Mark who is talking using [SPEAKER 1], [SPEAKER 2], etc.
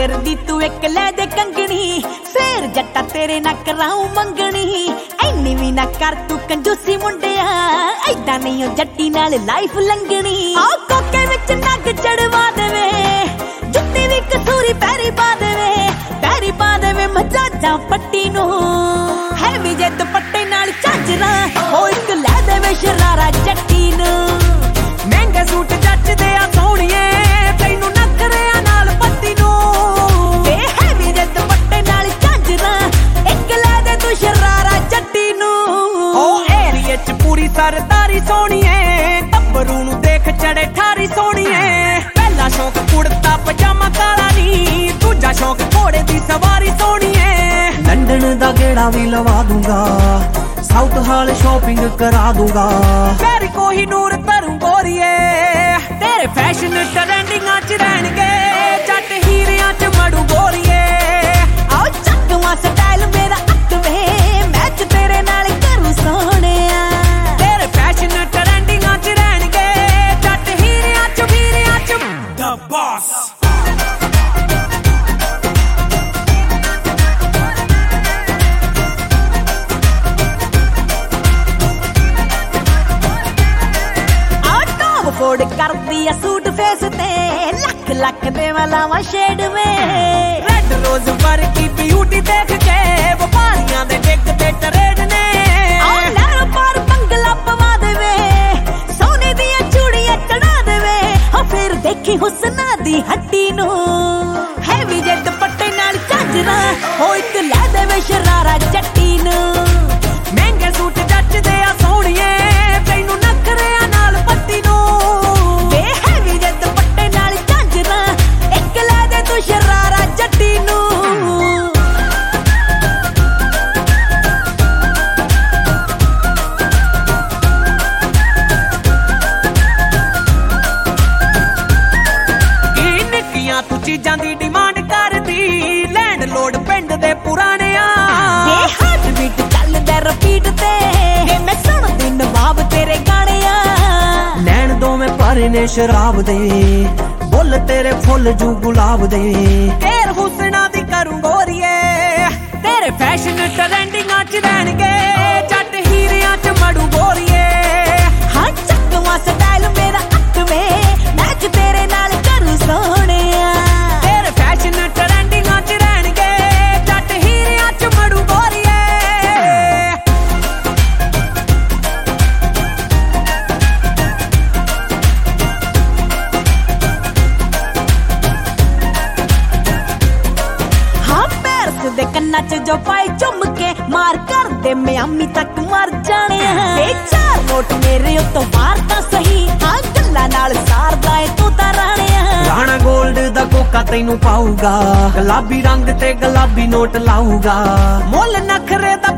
[SPEAKER 1] शेर दी तू एक लै दे कंगनी फिर जट्टा तेरे ना कराऊं मंगनी ऐनी भी ना कर तू कंजूसी मुंडिया ऐदा नहीं ओ जट्टी नाल लाइफ लंघनी आ कोके विच नग चढ़वा देवे जुत्ती भी कसूरी पैरी पा देवे मजाजा पट्टी नू है भी जे दुपट्टे नाल झांजरा ओ एक लै देवे शरारा जट्टी नू महंगे सूट जचदे आ सोहणीए तैनू नखरिया नाल पत्ती नू ते है भी जे दुपट्टे नाल झांजरा एक लै दे तू शरारा जट्टी नू ओ एरिया च पूरी सरदारी सोहणीए टब्बरू नू देख चढ़े ठारी सोहणीए पहला शौक कुड़ता पजामा काला नी दूजा शौक घोड़े दी सवारी सोहणीए
[SPEAKER 2] लंडन दा गेड़ा भी लवा दूंगा साउथ हाल शॉपिंग करा दूंगा
[SPEAKER 1] मेरी कोहिनूर तरू गोरीए तेरे फैशन ट्रेंडिंगां च रहणगे जट हीरियां च मड़ू गोरीए आओ चकवा स्टाइल मेरा अकवे मैच तेरे नाल करूं सोहणिया तेरे फैशन ट्रेंडिंगां च रहणगे जट हीरियां च द बॉस फोड़ कर दिया सूट फेस ते लख लख दे वाला शेड में रेड रोज पर की ब्यूटी देख के व्यापारियां दे डिग ते ट्रेड ने और लर पर बंगला पवा देवे सोने दी चूड़ियां चढ़ा देवे और फिर देखी हुस्ना दी हट्टी नू है भी जे दुपट्टे नाल झांजरा ओ एक लै देवे शरारा जट्टी नू महंगे सूट जचदे आ सोहणीए तैनू नखरिया नाल पत्ती नू शरारा जट्टी नू निक्कियां तू चीजां दी डिमांड करदी लैंड लोड पिंड दे पुराणिया हार्ट बीट चलदा रिपीट ते मैं सुणदी नवाब तेरे गाणिया
[SPEAKER 2] नैन दोवें भरे ने शराब दे फुल तेरे फुल जू गुलाब दे
[SPEAKER 1] तेर हुस्ना दी करूं गोरीए तेरे फैशन ट्रेंडिंगां च रहणगे जट हीरियां च मड़ू गोरीए हां चकवा स्टाइल मेरा अकवे मैच तेरे नाल करूं सोहणिया तेरे फैशन ट्रेंडिंगां च रहणगे जट हीरियां च मड़ू गोरीए दे कन्ना च जो पाए चुम के मार कर दे मियामी तक मर जाने चार नोट मेरे उत्तो वारता सही हाँ गल्ला नाल सारदा है तू ता
[SPEAKER 2] राणा गोल्ड दा कोका तैनू पाऊगा गुलाबी रंग ते गुलाबी नोट लाऊगा
[SPEAKER 1] मुल नखरे दा